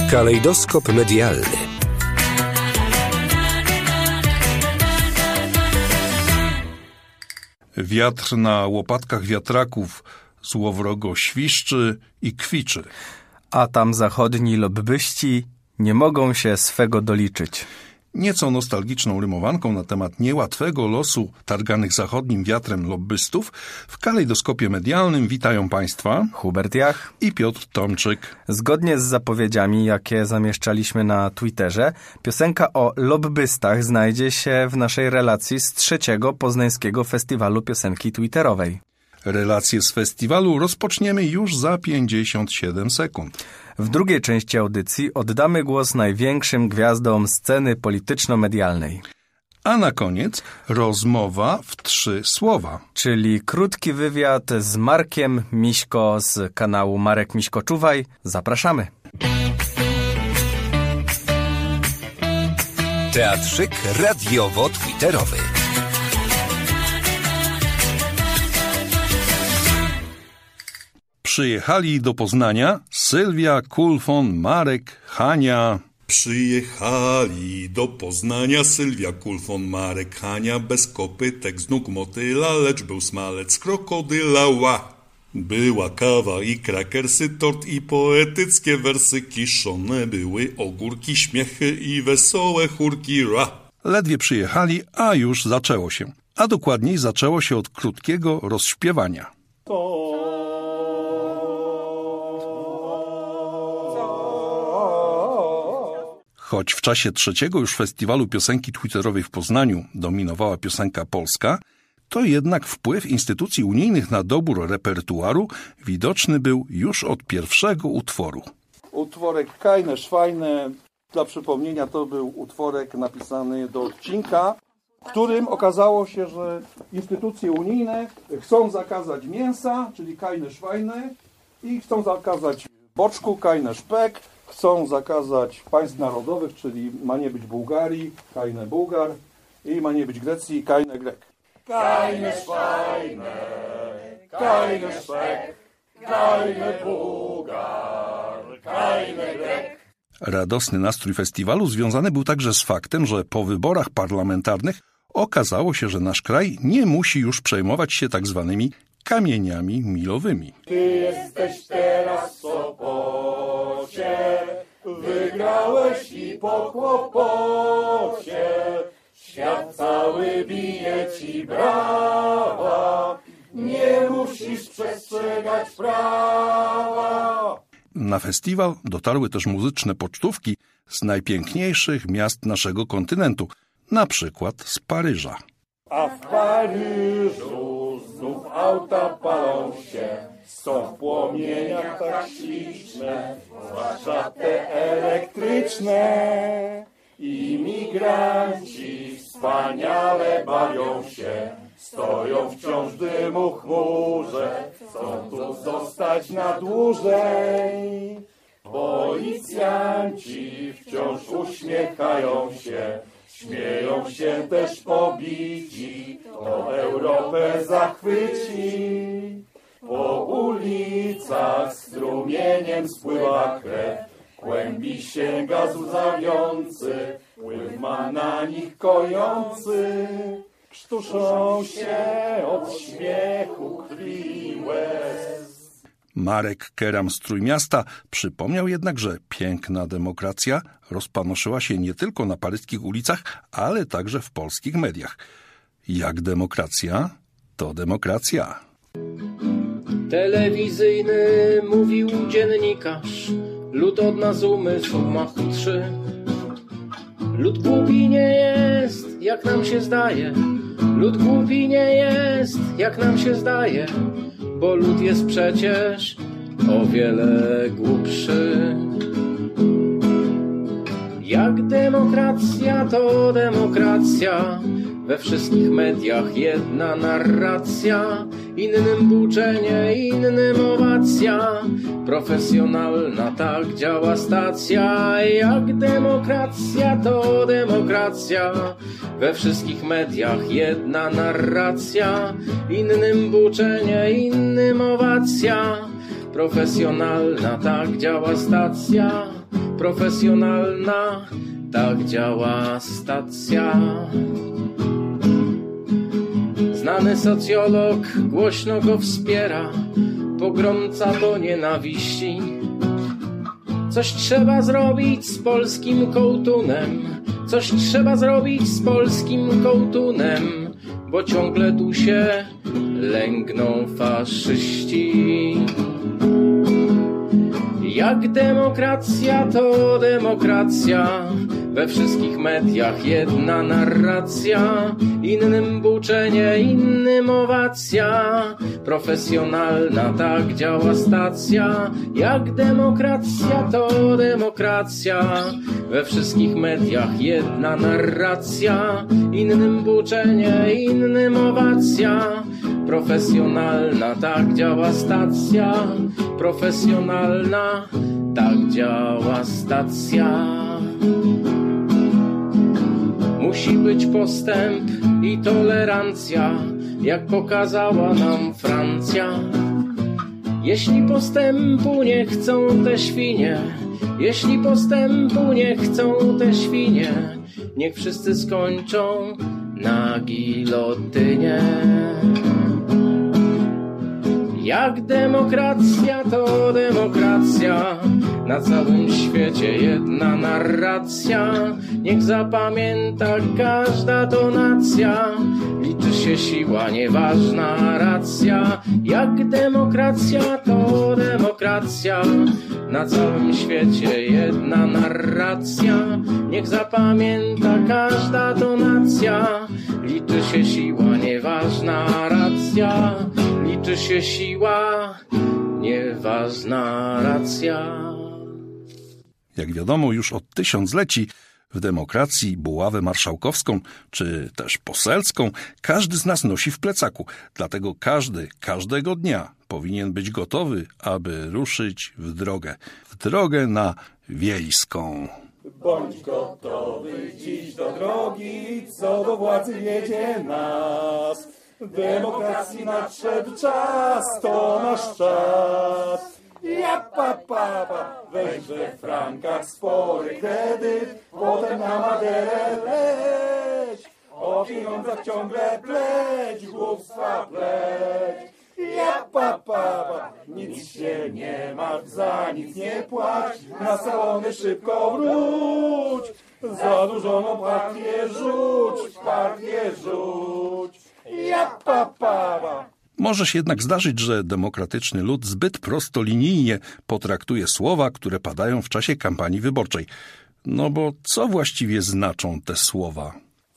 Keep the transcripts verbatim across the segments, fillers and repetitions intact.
Kalejdoskop medialny. Wiatr na łopatkach wiatraków złowrogo świszczy i kwiczy. A tam zachodni lobbyści nie mogą się swego doliczyć. Nieco nostalgiczną rymowanką na temat niełatwego losu targanych zachodnim wiatrem lobbystów w kalejdoskopie medialnym witają Państwa Hubert Jach i Piotr Tomczyk. Zgodnie z zapowiedziami, jakie zamieszczaliśmy na Twitterze, piosenka o lobbystach znajdzie się w naszej relacji z trzeciego Poznańskiego Festiwalu Piosenki Twitterowej. Relacje z festiwalu rozpoczniemy już za pięćdziesiąt siedem sekund. W drugiej części audycji oddamy głos największym gwiazdom sceny polityczno-medialnej. A na koniec rozmowa w trzy słowa. Czyli krótki wywiad z Markiem Miśko z kanału Marek Miśko Czuwaj. Zapraszamy. Teatrzyk radiowo-twitterowy. Przyjechali do Poznania Sylwia, Kulfon, Marek, Hania. Przyjechali do Poznania Sylwia, Kulfon, Marek, Hania, bez kopytek z nóg motyla, lecz był smalec krokodyla, ła. Była kawa i krakersy, tort i poetyckie wersy, kiszone były ogórki, śmiechy i wesołe chórki, ra. Ledwie przyjechali, a już zaczęło się. A dokładniej zaczęło się od krótkiego rozśpiewania. Choć w czasie trzeciego już festiwalu piosenki twitterowej w Poznaniu dominowała piosenka polska, to jednak wpływ instytucji unijnych na dobór repertuaru widoczny był już od pierwszego utworu. Utworek Keine Schweine, dla przypomnienia, to był utworek napisany do odcinka, w którym okazało się, że instytucje unijne chcą zakazać mięsa, czyli Keine Schweine, i chcą zakazać boczku, Keine Speck, chcą zakazać państw narodowych, czyli ma nie być Bułgarii, Keine Bułgar, i ma nie być Grecji, Keine Grek. Keine Schweine, keine Speck, keine Bułgar, keine Grek. Radosny nastrój festiwalu związany był także z faktem, że po wyborach parlamentarnych okazało się, że nasz kraj nie musi już przejmować się tak zwanymi kamieniami milowymi. Ty jesteś teraz w Sopocie, wygrałeś i po kłopocie, świat cały bije ci brawa, nie musisz przestrzegać prawa. Na festiwal dotarły też muzyczne pocztówki z najpiękniejszych miast naszego kontynentu, na przykład z Paryża. A w Paryżu znów auta palą się, są w płomieniach tak śliczne, zwłaszcza te elektryczne. Imigranci wspaniale bawią się, stoją wciąż w dymu chmurze, chcą tu zostać na dłużej. Policjanci wciąż uśmiechają się, śmieją się też pobici, to Europę zachwyci. Po ulicach strumieniem spływa krew, kłębi się gaz łzawiący, wpływ ma na nich kojący. Krztuszą się od śmiechu, krwi i łez. Marek Keram z Trójmiasta przypomniał jednak, że piękna demokracja rozpanoszyła się nie tylko na paryskich ulicach, ale także w polskich mediach. Jak demokracja, to demokracja. Telewizyjny mówił dziennikarz, lud od nas umysł ma chudszy. Lud głupi nie jest, jak nam się zdaje. Lud głupi nie jest, jak nam się zdaje, bo lud jest przecież o wiele głupszy. Jak demokracja, to demokracja, we wszystkich mediach jedna narracja, innym buczenie, innym owacja, profesjonalna tak działa stacja. Jak demokracja, to demokracja, we wszystkich mediach jedna narracja, innym buczenie, innym owacja, profesjonalna tak działa stacja. profesjonalna, tak działa stacja. Znany socjolog głośno go wspiera, pogromca do nienawiści. Coś trzeba zrobić z polskim kołtunem, coś trzeba zrobić z polskim kołtunem, bo ciągle tu się lęgną faszyści. Jak demokracja to demokracja, we wszystkich mediach jedna narracja, innym buczenie, innym owacja, profesjonalna, tak działa stacja. Jak demokracja to demokracja, we wszystkich mediach jedna narracja, innym buczenie, innym owacja, profesjonalna, tak działa stacja. Profesjonalna, tak działa stacja. Musi być postęp i tolerancja, jak pokazała nam Francja. Jeśli postępu nie chcą te świnie, jeśli postępu nie chcą te świnie, niech wszyscy skończą na gilotynie. Jak demokracja to demokracja, na całym świecie jedna narracja. Niech zapamięta każda to nacja, liczy się siła, nieważna racja. Jak demokracja to demokracja, na całym świecie jedna narracja. Niech zapamięta każda to nacja, liczy się siła, nieważna racja. Liczy się siła, nieważna racja. Jak wiadomo, już od tysiącleci w demokracji buławę marszałkowską, czy też poselską, każdy z nas nosi w plecaku. Dlatego każdy, każdego dnia powinien być gotowy, aby ruszyć w drogę. W drogę na wiejską. Bądź gotowy dziś do drogi, co do władzy wiedzie nas. Demokracji nadszedł czas, to nasz czas. Ja pa, pa, pa, weź we frankach spory kredyt, potem na Maderę leć. O pieniądzach ciągle pleć, głupstwa pleć. Ja pa, pa, pa, nic się nie martw, za nic nie płacz, na salony szybko wróć. Zadłużoną partię rzuć, partię rzuć. Ja pa, pa, pa. Może się jednak zdarzyć, że demokratyczny lud zbyt prostolinijnie potraktuje słowa, które padają w czasie kampanii wyborczej. No bo co właściwie znaczą te słowa?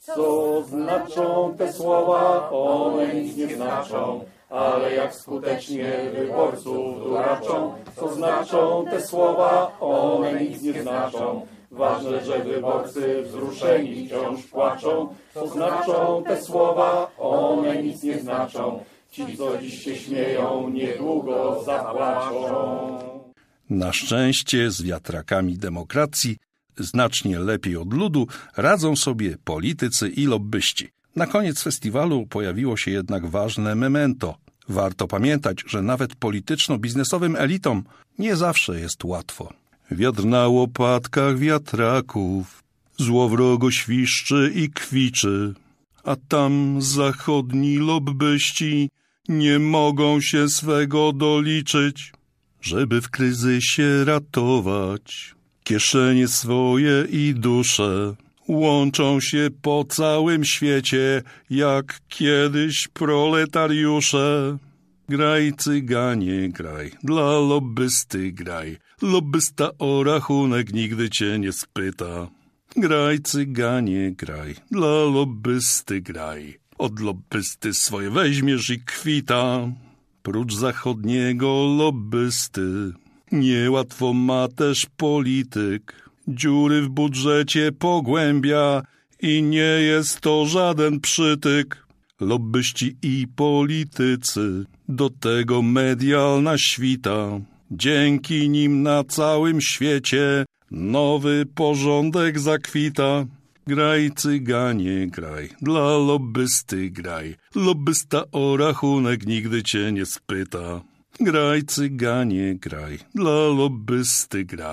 Co znaczą te słowa? One nic nie znaczą, ale jak skutecznie wyborców duraczą. Co znaczą te słowa? One nic nie znaczą. Ważne, że wyborcy wzruszeni wciąż płaczą. Co znaczą te słowa? One nic nie znaczą. Ci, co dziś się śmieją, niedługo zapłaczą. Na szczęście z wiatrakami demokracji znacznie lepiej od ludu radzą sobie politycy i lobbyści. Na koniec festiwalu pojawiło się jednak ważne memento. Warto pamiętać, że nawet polityczno-biznesowym elitom nie zawsze jest łatwo. Wiatr na łopatkach wiatraków złowrogo świszczy i kwiczy, a tam zachodni lobbyści nie mogą się swego doliczyć, żeby w kryzysie ratować kieszenie swoje i dusze. Łączą się po całym świecie, jak kiedyś proletariusze. Graj, cyganie, graj, dla lobbysty graj. Lobbysta o rachunek nigdy cię nie spyta. Graj, cyganie, graj, dla lobbysty graj. Od lobbysty swoje weźmiesz i kwita. Prócz zachodniego lobbysty niełatwo ma też polityk. Dziury w budżecie pogłębia i nie jest to żaden przytyk. Lobbyści i politycy, do tego medialna świta. Dzięki nim na całym świecie nowy porządek zakwita. Graj, cyganie, graj, dla lobbysty graj. Lobbysta o rachunek nigdy cię nie spyta. Graj, cyganie, graj, dla lobbysty graj.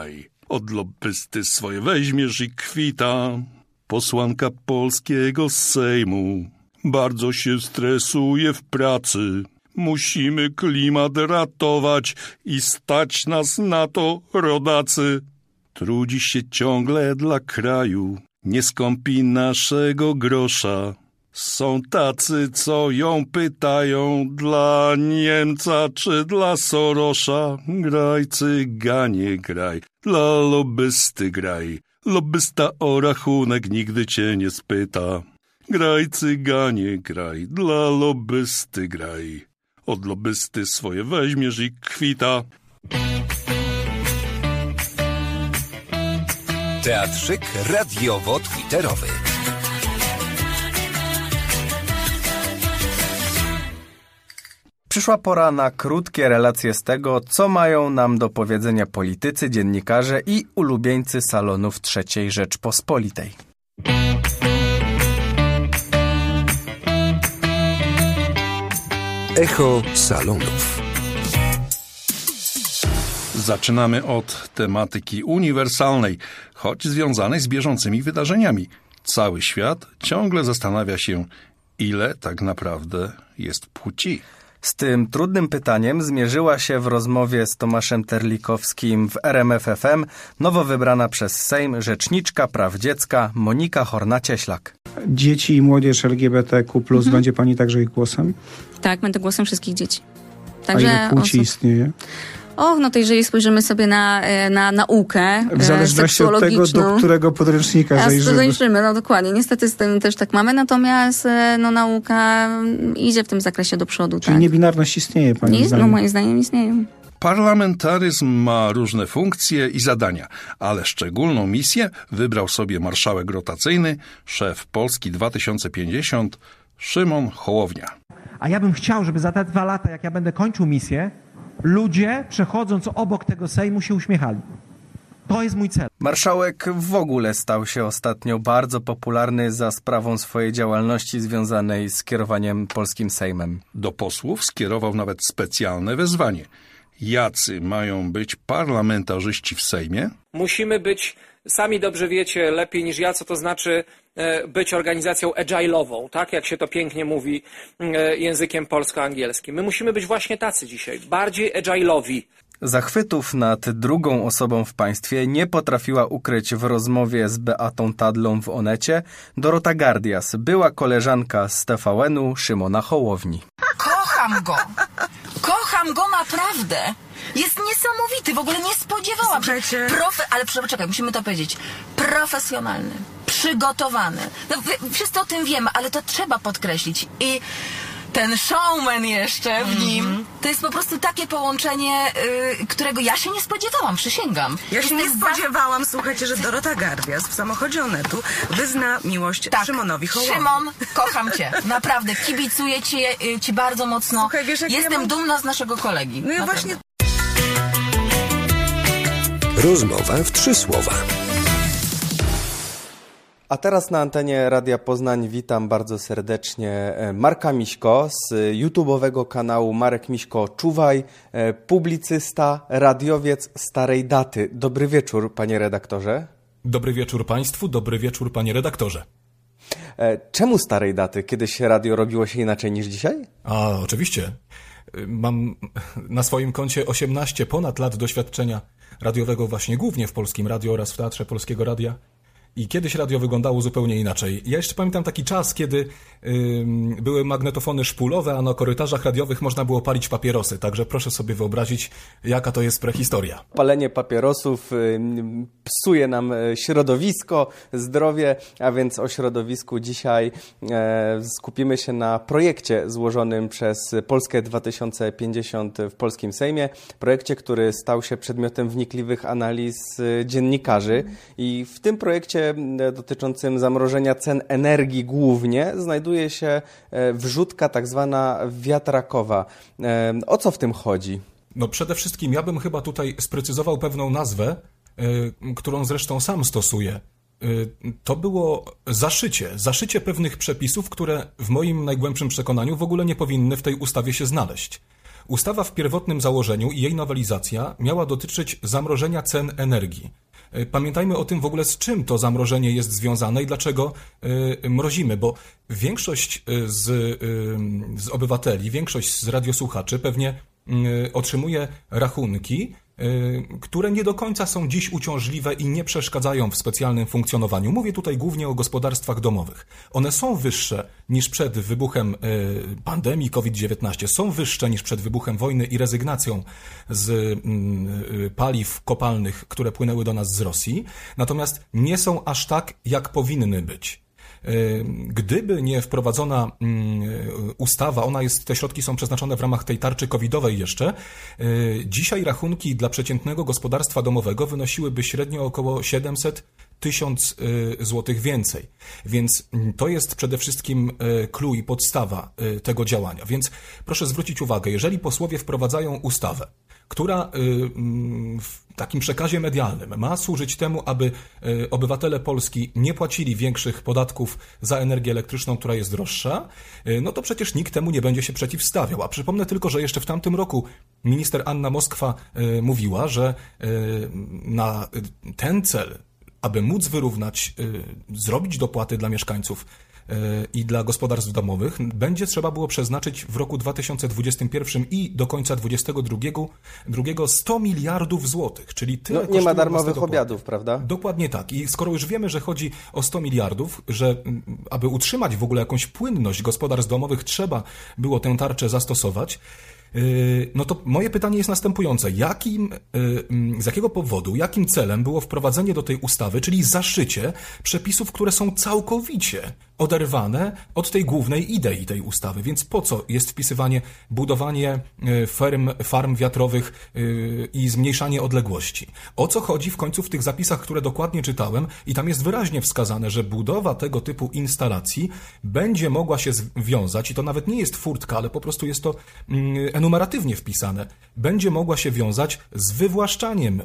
Od lobbysty swoje weźmiesz i kwita. Posłanka polskiego Sejmu bardzo się stresuje w pracy. Musimy klimat ratować i stać nas na to, rodacy. Trudzi się ciągle dla kraju, nie skąpi naszego grosza. Są tacy, co ją pytają, dla Niemca czy dla Sorosza. Graj, cyganie, graj, dla lobbysty graj. Lobbysta o rachunek nigdy cię nie spyta. Graj, cyganie, graj, dla lobbysty graj. Od lobbysty swoje weźmiesz i kwita. Teatrzyk radiowo-twitterowy. Przyszła pora na krótkie relacje z tego, co mają nam do powiedzenia politycy, dziennikarze i ulubieńcy salonów trzeciej Rzeczpospolitej. Echo salonów. Zaczynamy od tematyki uniwersalnej, choć związanej z bieżącymi wydarzeniami. Cały świat ciągle zastanawia się, ile tak naprawdę jest płci. Z tym trudnym pytaniem zmierzyła się w rozmowie z Tomaszem Terlikowskim w R M F F M nowo wybrana przez Sejm rzeczniczka praw dziecka Monika Horna-Cieślak. Dzieci i młodzież L G B T Q plus, mhm. będzie pani także ich głosem? Tak, będę głosem wszystkich dzieci. Także A ile płci osób... istnieje? Och, no to jeżeli spojrzymy sobie na, na naukę w zależności od tego, do którego podręcznika ja zajrzymy. zajrzymy. No dokładnie, niestety z tym też tak mamy, natomiast no, nauka idzie w tym zakresie do przodu. Czyli tak. niebinarność istnieje, pani Nie, zdaniem? No moim zdaniem istnieje. Parlamentaryzm ma różne funkcje i zadania, ale szczególną misję wybrał sobie marszałek rotacyjny, szef Polski dwa tysiące pięćdziesiąt, Szymon Hołownia. A ja bym chciał, żeby za te dwa lata, jak ja będę kończył misję, ludzie, przechodząc obok tego Sejmu, się uśmiechali. To jest mój cel. Marszałek w ogóle stał się ostatnio bardzo popularny za sprawą swojej działalności związanej z kierowaniem polskim Sejmem. Do posłów skierował nawet specjalne wezwanie. Jacy mają być parlamentarzyści w Sejmie? Musimy być, sami dobrze wiecie lepiej niż ja, co to znaczy być organizacją agile'ową, tak jak się to pięknie mówi językiem polsko-angielskim. My musimy być właśnie tacy dzisiaj, bardziej agile'owi. Zachwytów nad drugą osobą w państwie nie potrafiła ukryć w rozmowie z Beatą Tadlą w Onecie Dorota Gardias, była koleżanka z T V N-u Szymona Hołowni. Kocham go! Kocham go naprawdę! Jest niesamowity, w ogóle nie spodziewałam się. Profe- ale poczekaj, musimy to powiedzieć. Profesjonalny, przygotowany. No, wszyscy o tym wiemy, ale to trzeba podkreślić. I ten showman jeszcze w nim, mm-hmm. to jest po prostu takie połączenie, yy, którego ja się nie spodziewałam, przysięgam. Ja się nie spodziewałam, słuchajcie, że Dorota Gardias w samochodzie Onetu wyzna miłość tak. Szymonowi Hołowni. Szymon, kocham cię, naprawdę, kibicuję ci, yy, ci bardzo mocno. Słuchaj, wiesz, jestem ja mam... dumna z naszego kolegi. No ja naprawdę. właśnie... Rozmowa w trzy słowa. A teraz na antenie Radia Poznań witam bardzo serdecznie Marka Miśko z YouTube'owego kanału Marek Miśko Czuwaj, publicysta, radiowiec starej daty. Dobry wieczór, panie redaktorze. Dobry wieczór państwu, dobry wieczór, panie redaktorze. Czemu starej daty? Kiedyś radio robiło się inaczej niż dzisiaj? A, oczywiście. Mam na swoim koncie osiemnaście ponad lat doświadczenia radiowego właśnie głównie w Polskim Radio oraz w Teatrze Polskiego Radia. I kiedyś radio wyglądało zupełnie inaczej. Ja jeszcze pamiętam taki czas, kiedy yy, były magnetofony szpulowe, a na korytarzach radiowych można było palić papierosy. Także proszę sobie wyobrazić, jaka to jest prehistoria. Palenie papierosów yy, psuje nam środowisko, zdrowie, a więc o środowisku dzisiaj yy, skupimy się na projekcie złożonym przez Polskę dwa tysiące pięćdziesiąt w Polskim Sejmie. Projekcie, który stał się przedmiotem wnikliwych analiz dziennikarzy i w tym projekcie dotyczącym zamrożenia cen energii głównie znajduje się wrzutka tak zwana wiatrakowa. O co w tym chodzi? No przede wszystkim ja bym chyba tutaj sprecyzował pewną nazwę, y, którą zresztą sam stosuję. Y, to było zaszycie, zaszycie pewnych przepisów, które w moim najgłębszym przekonaniu w ogóle nie powinny w tej ustawie się znaleźć. Ustawa w pierwotnym założeniu i jej nowelizacja miała dotyczyć zamrożenia cen energii. pamiętajmy o tym w ogóle, z czym to zamrożenie jest związane i dlaczego mrozimy, bo większość z, z obywateli, większość z radiosłuchaczy pewnie otrzymuje rachunki, które nie do końca są dziś uciążliwe i nie przeszkadzają w specjalnym funkcjonowaniu. Mówię tutaj głównie o gospodarstwach domowych. One są wyższe niż przed wybuchem pandemii COVID dziewiętnaście, są wyższe niż przed wybuchem wojny i rezygnacją z paliw kopalnych, które płynęły do nas z Rosji, natomiast nie są aż tak, jak powinny być. Gdyby nie wprowadzona ustawa, ona jest, te środki są przeznaczone w ramach tej tarczy covidowej jeszcze, dzisiaj rachunki dla przeciętnego gospodarstwa domowego wynosiłyby średnio około siedemset tysiąc złotych więcej. Więc to jest przede wszystkim clue i podstawa tego działania. Więc proszę zwrócić uwagę, jeżeli posłowie wprowadzają ustawę, która w takim przekazie medialnym ma służyć temu, aby obywatele Polski nie płacili większych podatków za energię elektryczną, która jest droższa, no to przecież nikt temu nie będzie się przeciwstawiał. A przypomnę tylko, że jeszcze w tamtym roku minister Anna Moskwa mówiła, że na ten cel, aby móc wyrównać, zrobić dopłaty dla mieszkańców i dla gospodarstw domowych, będzie trzeba było przeznaczyć w roku dwa tysiące dwudziestym pierwszym i do końca dwudziestego drugiego sto miliardów złotych, czyli tyle no, nie ma darmowych obiadów, prawda? Dokładnie tak. I skoro już wiemy, że chodzi o sto miliardów, że aby utrzymać w ogóle jakąś płynność gospodarstw domowych, trzeba było tę tarczę zastosować, no to moje pytanie jest następujące. Jakim, z jakiego powodu, jakim celem było wprowadzenie do tej ustawy, czyli zaszycie przepisów, które są całkowicie oderwane od tej głównej idei tej ustawy? Więc po co jest wpisywanie, budowanie farm, farm wiatrowych i zmniejszanie odległości? O co chodzi w końcu w tych zapisach, które dokładnie czytałem, i tam jest wyraźnie wskazane, że budowa tego typu instalacji będzie mogła się wiązać, i to nawet nie jest furtka, ale po prostu jest to enumeratywnie wpisane, będzie mogła się wiązać z wywłaszczaniem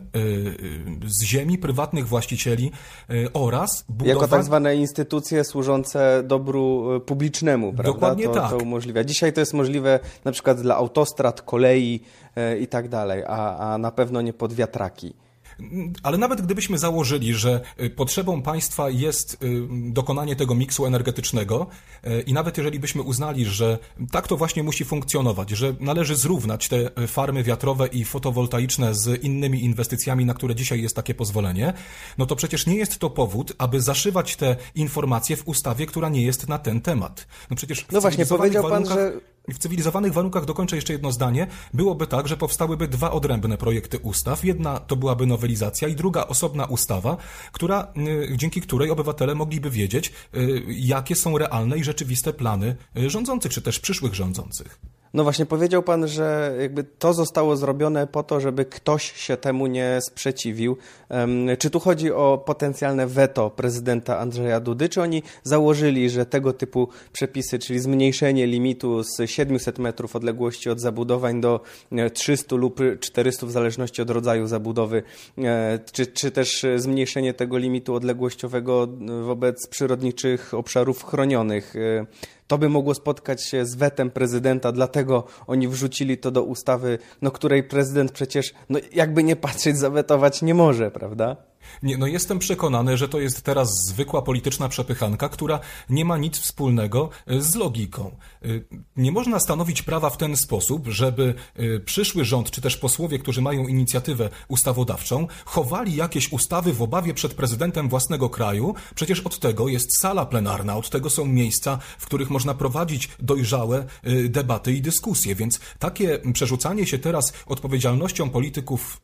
z ziemi prywatnych właścicieli oraz budową... Jako tak zwane instytucje służące dobru publicznemu, prawda? Dokładnie to, tak. To umożliwia. Dzisiaj to jest możliwe na przykład dla autostrad, kolei i tak dalej, a, a na pewno nie pod wiatraki. Ale nawet gdybyśmy założyli, że potrzebą państwa jest dokonanie tego miksu energetycznego i nawet jeżeli byśmy uznali, że tak to właśnie musi funkcjonować, że należy zrównać te farmy wiatrowe i fotowoltaiczne z innymi inwestycjami, na które dzisiaj jest takie pozwolenie, no to przecież nie jest to powód, aby zaszywać te informacje w ustawie, która nie jest na ten temat. No przecież w no właśnie, powiedział pan, że... W cywilizowanych warunkach, dokończę jeszcze jedno zdanie, byłoby tak, że powstałyby dwa odrębne projekty ustaw. Jedna to byłaby nowelizacja i druga osobna ustawa, która, dzięki której obywatele mogliby wiedzieć, jakie są realne i rzeczywiste plany rządzących, czy też przyszłych rządzących. No właśnie, powiedział pan, że jakby to zostało zrobione po to, żeby ktoś się temu nie sprzeciwił. Um, czy tu chodzi o potencjalne weto prezydenta Andrzeja Dudy, czy oni założyli, że tego typu przepisy, czyli zmniejszenie limitu z siedmiuset metrów odległości od zabudowań do trzystu lub czterystu w zależności od rodzaju zabudowy, czy, czy też zmniejszenie tego limitu odległościowego wobec przyrodniczych obszarów chronionych, to by mogło spotkać się z wetem prezydenta, dlatego oni wrzucili to do ustawy, no której prezydent przecież, no jakby nie patrzeć, zawetować nie może, prawda? Nie, no jestem przekonany, że to jest teraz zwykła polityczna przepychanka, która nie ma nic wspólnego z logiką. Nie można stanowić prawa w ten sposób, żeby przyszły rząd, czy też posłowie, którzy mają inicjatywę ustawodawczą, chowali jakieś ustawy w obawie przed prezydentem własnego kraju. Przecież od tego jest sala plenarna, od tego są miejsca, w których można prowadzić dojrzałe debaty i dyskusje. Więc takie przerzucanie się teraz odpowiedzialnością polityków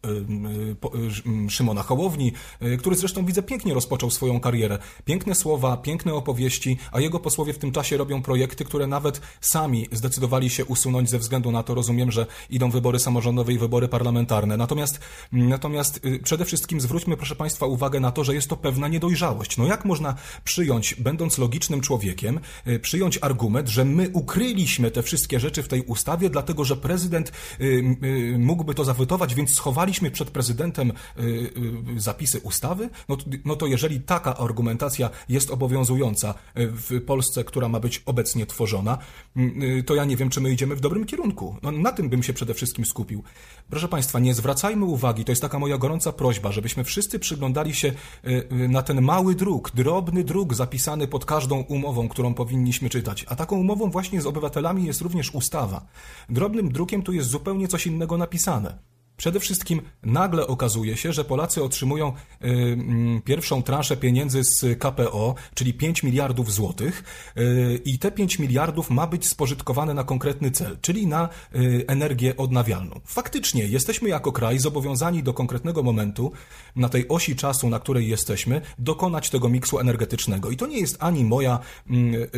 Szymona Hołowni, który zresztą widzę pięknie rozpoczął swoją karierę. Piękne słowa, piękne opowieści, a jego posłowie w tym czasie robią projekty, które nawet sami zdecydowali się usunąć ze względu na to, rozumiem, że idą wybory samorządowe i wybory parlamentarne. Natomiast, natomiast przede wszystkim zwróćmy, proszę Państwa, uwagę na to, że jest to pewna niedojrzałość. No jak można przyjąć, będąc logicznym człowiekiem, przyjąć argument, że my ukryliśmy te wszystkie rzeczy w tej ustawie, dlatego że prezydent mógłby to zawetować, więc schowaliśmy przed prezydentem zapisy ustawy, no to, no to jeżeli taka argumentacja jest obowiązująca w Polsce, która ma być obecnie tworzona, to ja nie wiem, czy my idziemy w dobrym kierunku. No, na tym bym się przede wszystkim skupił. Proszę Państwa, nie zwracajmy uwagi, to jest taka moja gorąca prośba, żebyśmy wszyscy przyglądali się na ten mały druk, drobny druk zapisany pod każdą umową, którą powinniśmy czytać. A taką umową właśnie z obywatelami jest również ustawa. Drobnym drukiem tu jest zupełnie coś innego napisane. Przede wszystkim nagle okazuje się, że Polacy otrzymują y, y, pierwszą transzę pieniędzy z K P O, czyli pięć miliardów złotych y, i te pięć miliardów ma być spożytkowane na konkretny cel, czyli na y, energię odnawialną. Faktycznie jesteśmy jako kraj zobowiązani do konkretnego momentu, na tej osi czasu, na której jesteśmy, dokonać tego miksu energetycznego. I to nie jest ani moja y,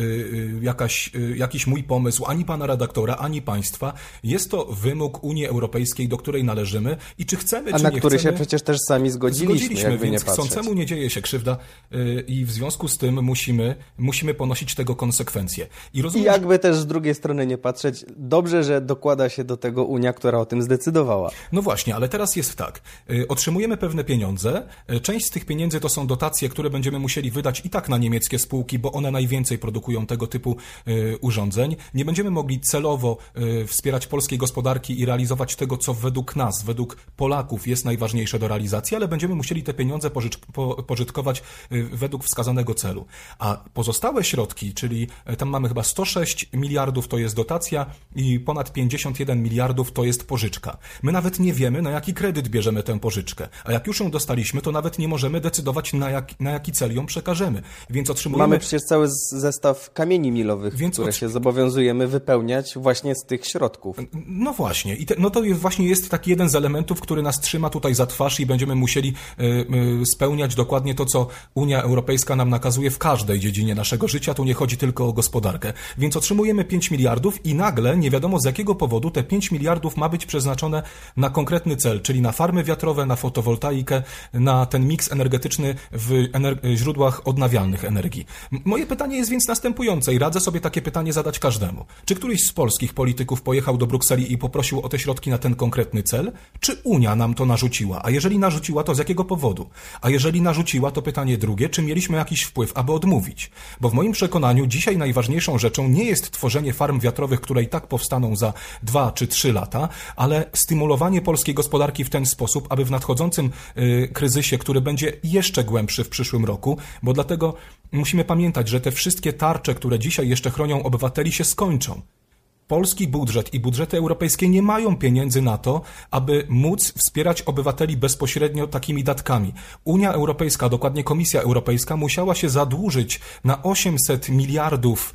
y, jakaś, y, jakiś mój pomysł, ani pana redaktora, ani państwa. Jest to wymóg Unii Europejskiej, do której należy. I czy chcemy, A czy na nie który chcemy, się przecież też sami zgodziliśmy, zgodziliśmy jakby więc nie patrzeć. chcącemu nie dzieje się krzywda yy, i w związku z tym musimy, musimy ponosić tego konsekwencje. I, rozumiem, I jakby też z drugiej strony nie patrzeć, dobrze, że dokłada się do tego Unia, która o tym zdecydowała. No właśnie, ale teraz jest tak. Yy, otrzymujemy pewne pieniądze. Yy, część z tych pieniędzy to są dotacje, które będziemy musieli wydać i tak na niemieckie spółki, bo one najwięcej produkują tego typu yy, urządzeń. Nie będziemy mogli celowo yy, wspierać polskiej gospodarki i realizować tego, co według nas, według Polaków jest najważniejsze do realizacji, ale będziemy musieli te pieniądze pożycz, po, pożytkować według wskazanego celu. A pozostałe środki, czyli tam mamy chyba sto sześć miliardów to jest dotacja i ponad pięćdziesiąt jeden miliardów to jest pożyczka. My nawet nie wiemy, na jaki kredyt bierzemy tę pożyczkę. A jak już ją dostaliśmy, to nawet nie możemy decydować, na, jak, na jaki cel ją przekażemy. Więc otrzymujemy... Mamy przecież cały zestaw kamieni milowych, Więc które od... się zobowiązujemy wypełniać właśnie z tych środków. No właśnie. I te, no to jest, właśnie jest taki jeden z elementów, który nas trzyma tutaj za twarz i będziemy musieli y, y, spełniać dokładnie to, co Unia Europejska nam nakazuje w każdej dziedzinie naszego życia. Tu nie chodzi tylko o gospodarkę. Więc otrzymujemy pięć miliardów i nagle nie wiadomo z jakiego powodu te pięć miliardów ma być przeznaczone na konkretny cel, czyli na farmy wiatrowe, na fotowoltaikę, na ten miks energetyczny w ener- źródłach odnawialnych energii. Moje pytanie jest więc następujące i radzę sobie takie pytanie zadać każdemu. Czy któryś z polskich polityków pojechał do Brukseli i poprosił o te środki na ten konkretny cel? Czy Unia nam to narzuciła? A jeżeli narzuciła, to z jakiego powodu? A jeżeli narzuciła, to pytanie drugie, czy mieliśmy jakiś wpływ, aby odmówić? Bo w moim przekonaniu dzisiaj najważniejszą rzeczą nie jest tworzenie farm wiatrowych, które i tak powstaną za dwa czy trzy lata, ale stymulowanie polskiej gospodarki w ten sposób, aby w nadchodzącym y, kryzysie, który będzie jeszcze głębszy w przyszłym roku, bo dlatego musimy pamiętać, że te wszystkie tarcze, które dzisiaj jeszcze chronią obywateli, się skończą. Polski budżet i budżety europejskie nie mają pieniędzy na to, aby móc wspierać obywateli bezpośrednio takimi datkami. Unia Europejska, dokładnie Komisja Europejska, musiała się zadłużyć na osiemset miliardów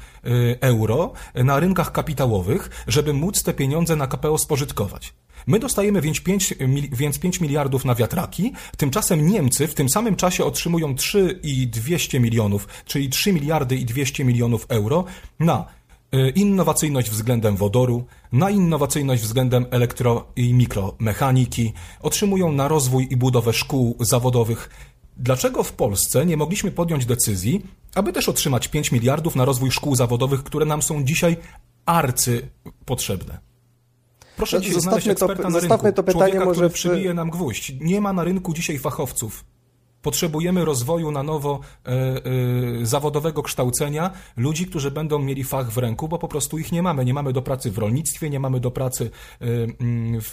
euro na rynkach kapitałowych, żeby móc te pieniądze na K P O spożytkować. My dostajemy więc pięć, więc pięć miliardów na wiatraki, tymczasem Niemcy w tym samym czasie otrzymują trzy i dwieście milionów, czyli trzy miliardy i dwieście milionów euro na innowacyjność względem wodoru, na innowacyjność względem elektro- i mikromechaniki, otrzymują na rozwój i budowę szkół zawodowych. Dlaczego w Polsce nie mogliśmy podjąć decyzji, aby też otrzymać pięć miliardów na rozwój szkół zawodowych, które nam są dzisiaj arcypotrzebne? Proszę Ci znaleźć eksperta na rynku, to pytanie człowieka, może który w... przybije nam gwóźdź. Nie ma na rynku dzisiaj fachowców. Potrzebujemy rozwoju na nowo e, e, zawodowego kształcenia ludzi, którzy będą mieli fach w ręku, bo po prostu ich nie mamy. Nie mamy do pracy w rolnictwie, nie mamy do pracy e, w,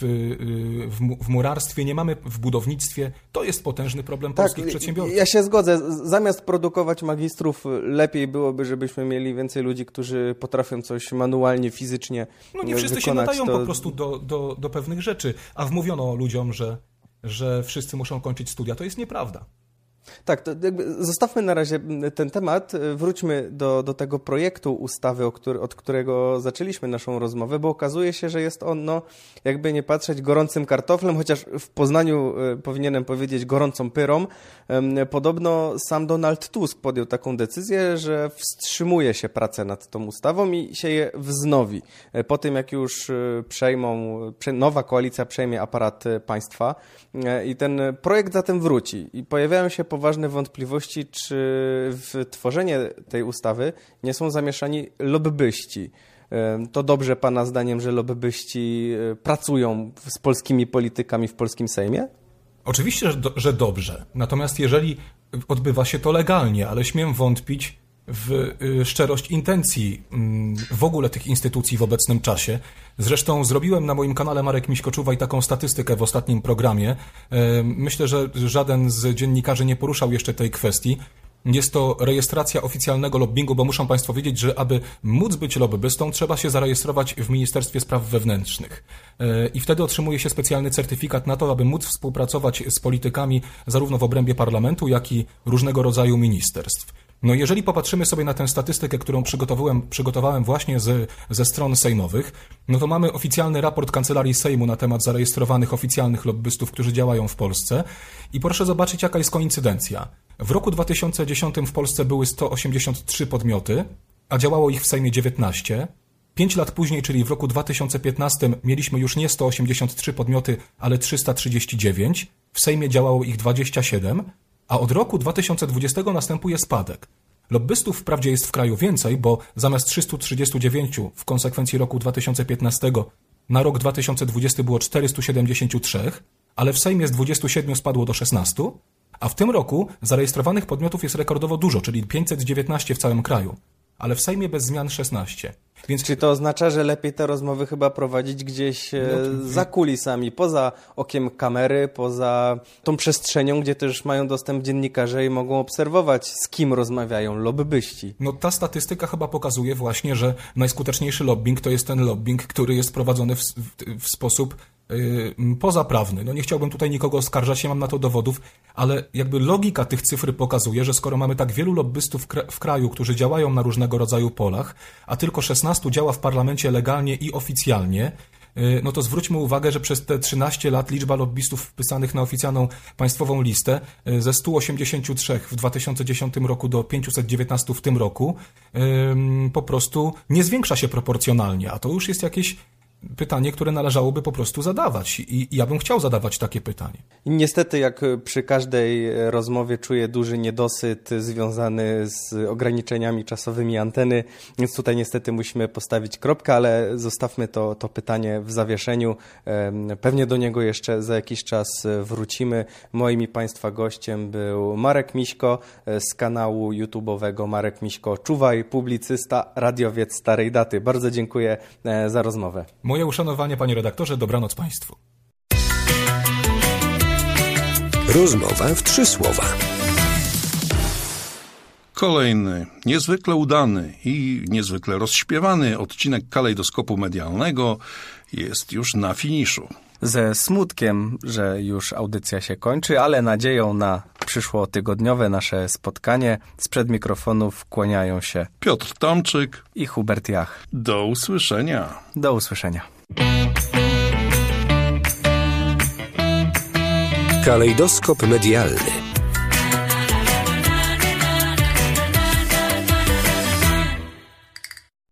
w, w murarstwie, nie mamy w budownictwie. To jest potężny problem tak, polskich przedsiębiorców. Ja się zgodzę. Zamiast produkować magistrów, lepiej byłoby, żebyśmy mieli więcej ludzi, którzy potrafią coś manualnie, fizycznie No nie wszyscy wykonać. się nadają to... po prostu do, do, do pewnych rzeczy, a wmówiono ludziom, że że wszyscy muszą kończyć studia. To jest nieprawda. Tak, to jakby zostawmy na razie ten temat, wróćmy do, do tego projektu ustawy, o który, od którego zaczęliśmy naszą rozmowę, bo okazuje się, że jest on, no, jakby nie patrzeć, gorącym kartoflem, chociaż w Poznaniu e, powinienem powiedzieć gorącą pyrą. E, podobno sam Donald Tusk podjął taką decyzję, że wstrzymuje się pracę nad tą ustawą i się je wznowi. E, po tym, jak już przejmą, prze, nowa koalicja przejmie aparat państwa e, i ten projekt zatem wróci. I pojawiają się poważne wątpliwości, czy w tworzenie tej ustawy nie są zamieszani lobbyści. To dobrze Pana zdaniem, że lobbyści pracują z polskimi politykami w polskim Sejmie? Oczywiście, że, do, że dobrze. Natomiast jeżeli odbywa się to legalnie, ale śmiem wątpić w y, szczerość intencji y, w ogóle tych instytucji w obecnym czasie. Zresztą zrobiłem na moim kanale Marek Miśko Czuwaj taką statystykę w ostatnim programie. Y, myślę, że żaden z dziennikarzy nie poruszał jeszcze tej kwestii. Jest to rejestracja oficjalnego lobbingu, bo muszą Państwo wiedzieć, że aby móc być lobbystą, trzeba się zarejestrować w Ministerstwie Spraw Wewnętrznych. I wtedy otrzymuje się specjalny certyfikat na to, aby móc współpracować z politykami zarówno w obrębie parlamentu, jak i różnego rodzaju ministerstw. No jeżeli popatrzymy sobie na tę statystykę, którą przygotowałem, przygotowałem właśnie z, ze stron sejmowych, no to mamy oficjalny raport Kancelarii Sejmu na temat zarejestrowanych oficjalnych lobbystów, którzy działają w Polsce i proszę zobaczyć, jaka jest koincydencja. W roku dwa tysiące dziesiątym w Polsce były sto osiemdziesiąt trzy podmioty, a działało ich w Sejmie dziewiętnaście. Pięć lat później, czyli w roku dwa tysiące piętnastym, mieliśmy już nie sto osiemdziesiąt trzy podmioty, ale trzysta trzydzieści dziewięć. W Sejmie działało ich dwadzieścia siedem, a od roku dwa tysiące dwudziestego następuje spadek. Lobbystów wprawdzie jest w kraju więcej, bo zamiast trzystu trzydziestu dziewięciu w konsekwencji roku dwa tysiące piętnastego na rok dwa tysiące dwudziesty było czterysta siedemdziesiąt trzy, ale w Sejmie z dwudziestu siedmiu spadło do szesnastu, a w tym roku zarejestrowanych podmiotów jest rekordowo dużo, czyli pięćset dziewiętnaście w całym kraju, ale w Sejmie bez zmian szesnaście. Więc czy to oznacza, że lepiej te rozmowy chyba prowadzić gdzieś no, za kulisami, poza okiem kamery, poza tą przestrzenią, gdzie też mają dostęp dziennikarze i mogą obserwować, z kim rozmawiają lobbyści? No ta statystyka chyba pokazuje właśnie, że najskuteczniejszy lobbying to jest ten lobbying, który jest prowadzony w, w, w sposób yy, pozaprawny. No nie chciałbym tutaj nikogo oskarżać, nie mam na to dowodów, ale jakby logika tych cyfr pokazuje, że skoro mamy tak wielu lobbystów w kraju, którzy działają na różnego rodzaju polach, a tylko szesnastu działa w parlamencie legalnie i oficjalnie, no to zwróćmy uwagę, że przez te trzynaście lat liczba lobbystów wpisanych na oficjalną państwową listę ze stu osiemdziesięciu trzech w dwa tysiące dziesiątym roku do pięciuset dziewiętnastu w tym roku po prostu nie zwiększa się proporcjonalnie, a to już jest jakieś pytanie, które należałoby po prostu zadawać i ja bym chciał zadawać takie pytanie. I niestety, jak przy każdej rozmowie czuję duży niedosyt związany z ograniczeniami czasowymi anteny, więc tutaj niestety musimy postawić kropkę, ale zostawmy to, to pytanie w zawieszeniu. Pewnie do niego jeszcze za jakiś czas wrócimy. Moim i Państwa gościem był Marek Miśko z kanału YouTube'owego Marek Miśko Czuwaj, publicysta, radiowiec starej daty. Bardzo dziękuję za rozmowę. Moje uszanowanie, panie redaktorze, dobranoc państwu. Rozmowa w trzy słowa. Kolejny, niezwykle udany i niezwykle rozśpiewany odcinek kalejdoskopu medialnego jest już na finiszu. Ze smutkiem, że już audycja się kończy, ale nadzieją na przyszłotygodniowe nasze spotkanie. Sprzed mikrofonów kłaniają się Piotr Tomczyk i Hubert Jach. Do usłyszenia. Do usłyszenia. Kalejdoskop medialny.